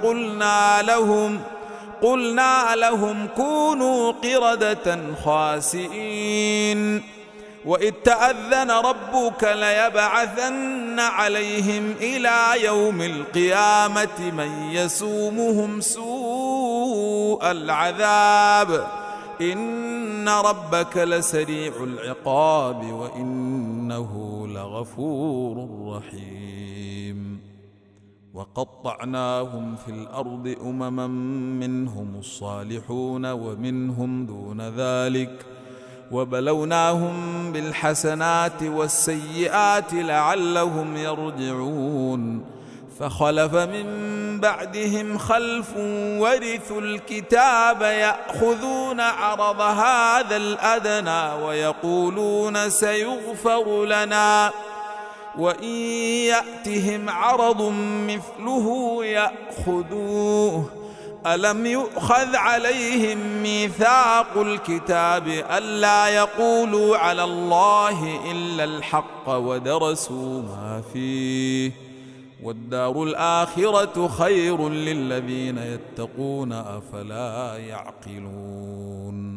قلنا لهم كونوا قردة خاسئين. وإذ تأذن ربك ليبعثن عليهم إلى يوم القيامة من يسومهم سوء العذاب إن ربك لسريع العقاب وإنه لغفور رحيم. وقطعناهم في الأرض أمما منهم الصالحون ومنهم دون ذلك وبلوناهم بالحسنات والسيئات لعلهم يرجعون. فخلف من بعدهم خلف ورثوا الكتاب يأخذون عرض هذا الأدنى ويقولون سيغفر لنا وإن يأتهم عرض مثله يأخذوه. ألم يؤخذ عليهم ميثاق الكتاب ألا يقولوا على الله إلا الحق ودرسوا ما فيه والدار الآخرة خير للذين يتقون أفلا يعقلون.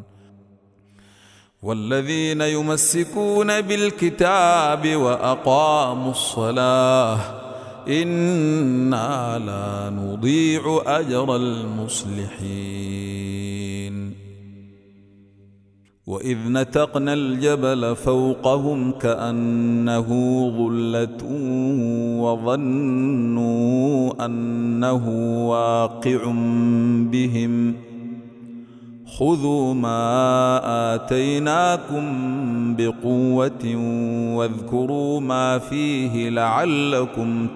والذين يمسكون بالكتاب وأقاموا الصلاة إنا لا نضيع أجر المصلحين. وإذ نتقنا الجبل فوقهم كأنه ظلة وظنوا أنه واقع بهم خذوا ما آتيناكم بقوة واذكروا ما فيه لعلكم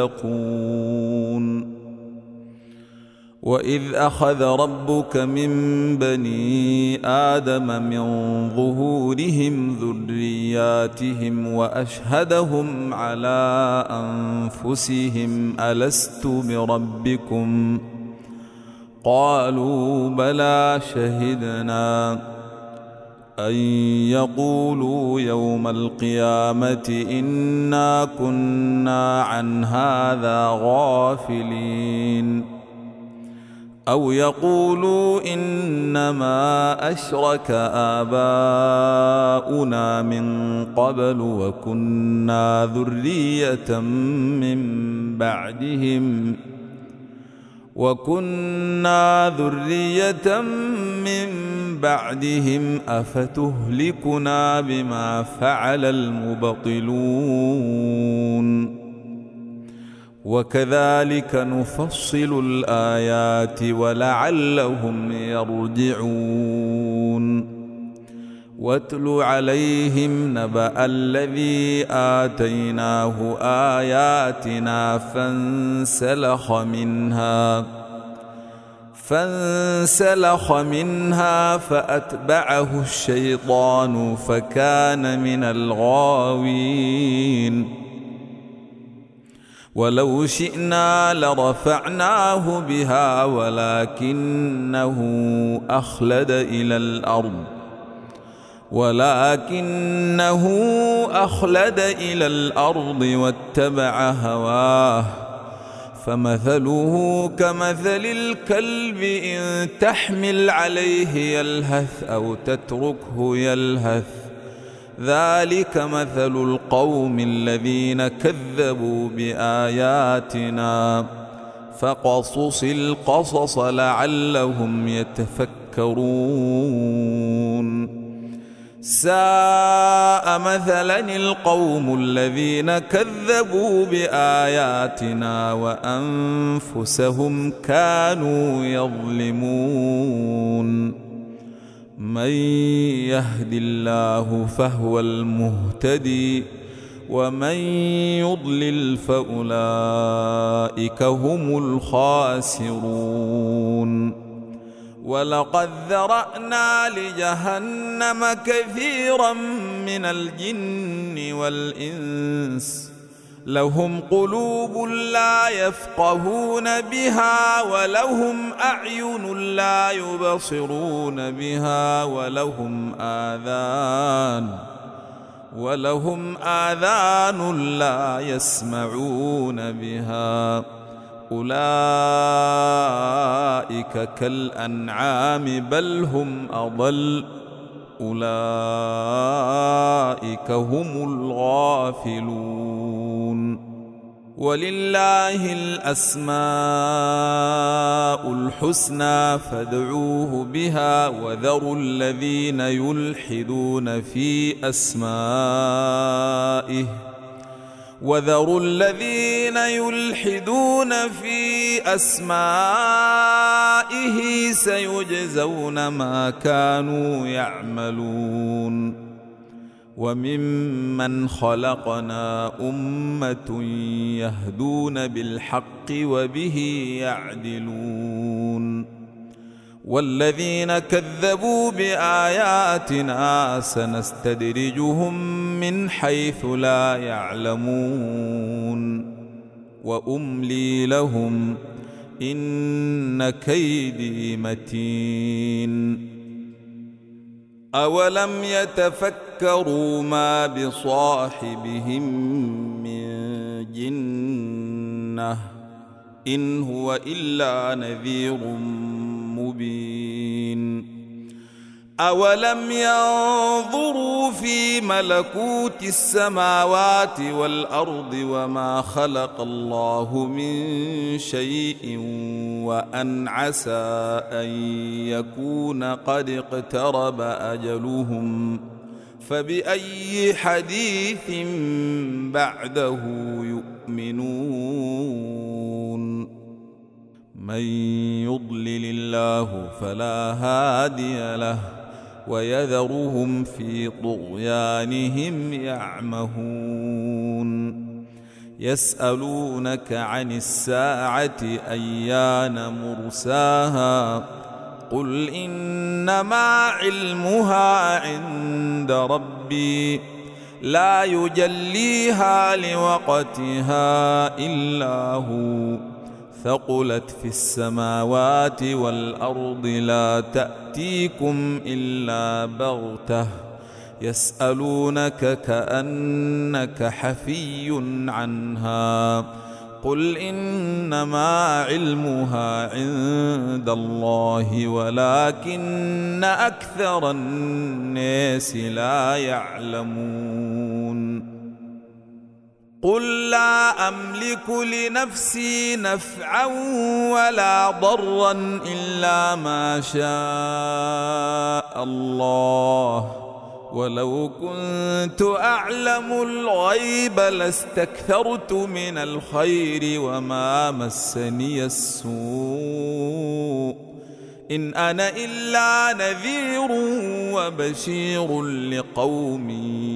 تتقون. وإذ أخذ ربك من بني آدم من ظهورهم ذرياتهم وأشهدهم على أنفسهم ألست بربكم قالوا بلى شهدنا أن يقولوا يوم القيامة إنا كنا عن هذا غافلين أو يقولوا إنما أشرك آباؤنا من قبل وكنا ذرية من بعدهم أفتهلكنا بما فعل المبطلون وكذلك نفصل الآيات ولعلهم يرجعون. واتل عليهم نبأ الذي آتيناه آياتنا فانسلخ منها فأتبعه الشيطان فكان من الغاوين. ولو شئنا لرفعناه بها ولكنه أخلد إلى الأرض واتبع هواه فمثله كمثل الكلب إن تحمل عليه يلهث أو تتركه يلهث ذلك مثل القوم الذين كذبوا بآياتنا فقصص القصص لعلهم يتفكرون. ساء مثلا القوم الذين كذبوا بآياتنا وأنفسهم كانوا يظلمون. من يهد الله فهو المهتدي ومن يضلل فأولئك هم الخاسرون. ولقد ذرأنا لجهنم كثيرا من الجن والإنس لهم قلوب لا يفقهون بها ولهم أعين لا يبصرون بها ولهم آذان لا يسمعون بها أولئك كالأنعام بل هم أضل أولئك هم الغافلون. ولله الأسماء الحسنى فادعوه بها وذروا الذين يلحدون في أسمائه سيجزون ما كانوا يعملون. وممن خلقنا أمة يهدون بالحق وبه يعدلون. والذين كذبوا بآياتنا سنستدرجهم من حيث لا يعلمون وأملي لهم إن كيدي متين. أولم يتفكروا ما بصاحبهم من جنة إن هو إلا نذير مبين. أولم ينظروا في ملكوت السماوات والأرض وما خلق الله من شيء وأن عسى أن يكون قد اقترب أجلهم فبأي حديث بعده يؤمنون. من يضلل الله فلا هادي له ويذرهم في طغيانهم يعمهون يسألونك عن الساعة أيان مرساها قل إنما علمها عند ربي لا يجليها لوقتها إلا هو ثقلت في السماوات والأرض لا تأتيكم إلا بغتة يسألونك كأنك حفي عنها قل إنما علمها عند الله ولكن أكثر الناس لا يعلمون قل لا أملك لنفسي نفعا ولا ضرا إلا ما شاء الله ولو كنت أعلم الغيب لاستكثرت من الخير وما مسني السوء إن أنا إلا نذير وبشير لقوم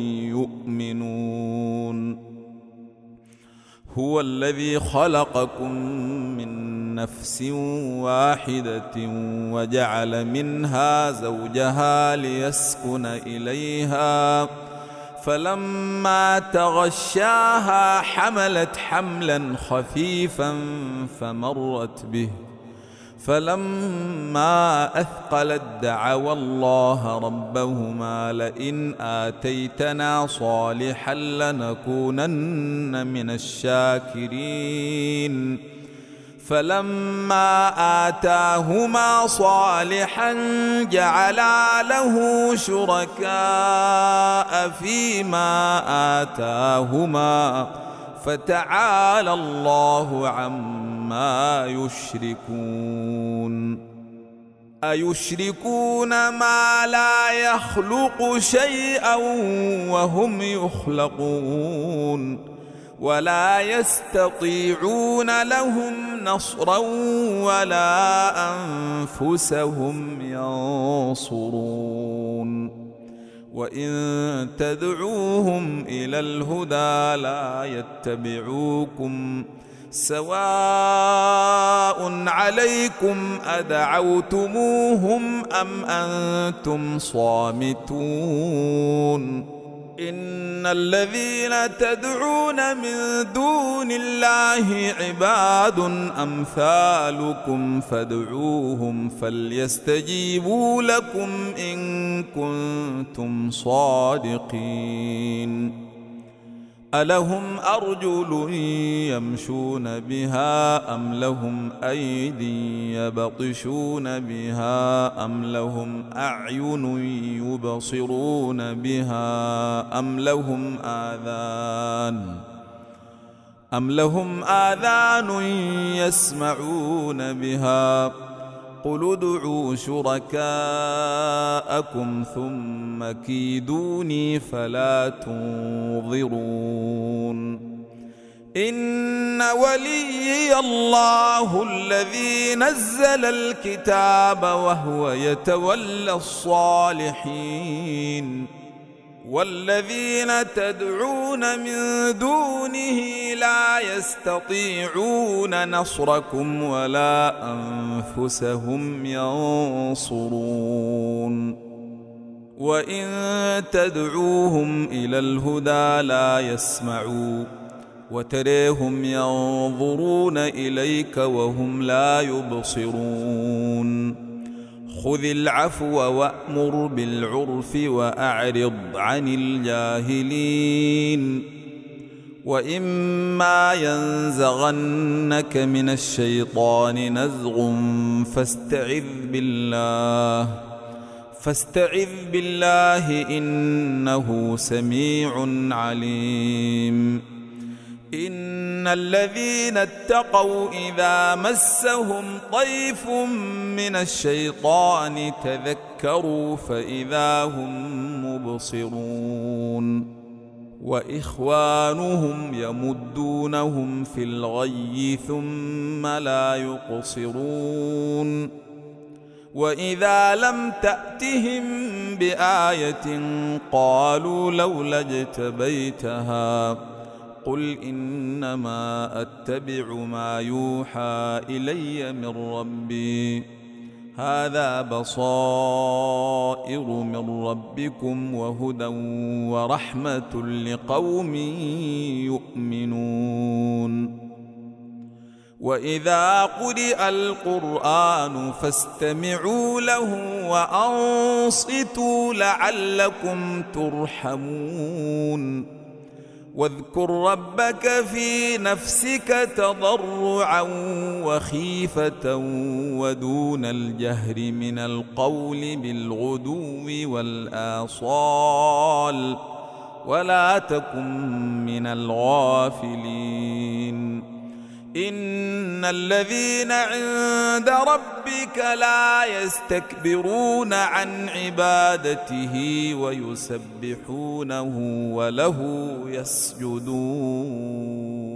يؤمنون هو الذي خلقكم من نفس واحدة وجعل منها زوجها ليسكن إليها فلما تغشاها حملت حملا خفيفا فمرت به فلما أثقلت دعوا الله ربهما لئن آتيتنا صالحا لنكونن من الشاكرين فلما آتاهما صالحا جعلا له شركاء فيما آتاهما فتعالى الله عما يشركون أيشركون ما لا يخلق شيئا وهم يخلقون ولا يستطيعون لهم نصرا ولا أنفسهم ينصرون وإن تدعوهم إلى الهدى لا يتبعوكم سواء عليكم أدعوتموهم أم أنتم صامتون إن الذين تدعون من دون الله عباد أمثالكم فادعوهم فليستجيبوا لكم إن كنتم صادقين ألهم أرجل يمشون بها أم لهم أيدي يبطشون بها أم لهم أعين يبصرون بها أم لهم آذان يسمعون بها قل ادعوا شركاءكم ثم كيدوني فلا تنظرون إن وليي الله الذي نزل الكتاب وهو يتولى الصالحين والذين تدعون من دونه لا يستطيعون نصركم ولا أنفسهم ينصرون وإن تدعوهم إلى الهدى لا يسمعوا وتريهم ينظرون إليك وهم لا يبصرون خذ العفو وأمر بالعرف وأعرض عن الجاهلين وإما ينزغنك من الشيطان نزغ فاستعذ بالله إنه سميع عليم إن الذين اتقوا إذا مسهم طيف من الشيطان تذكروا فإذا هم مبصرون وإخوانهم يمدونهم في الغي ثم لا يقصرون وإذا لم تأتهم بآية قالوا لولا اجتبيتها قل إنما أتبع ما يوحى إلي من ربي هذا بصائر من ربكم وهدى ورحمة لقوم يؤمنون وإذا قرئ القرآن فاستمعوا له وأنصتوا لعلكم ترحمون واذكر ربك في نفسك تضرعا وخيفة ودون الجهر من القول بالغدو والآصال ولا تكن من الغافلين إن الذين عند ربك لا يستكبرون عن عبادته ويسبحونه وله يسجدون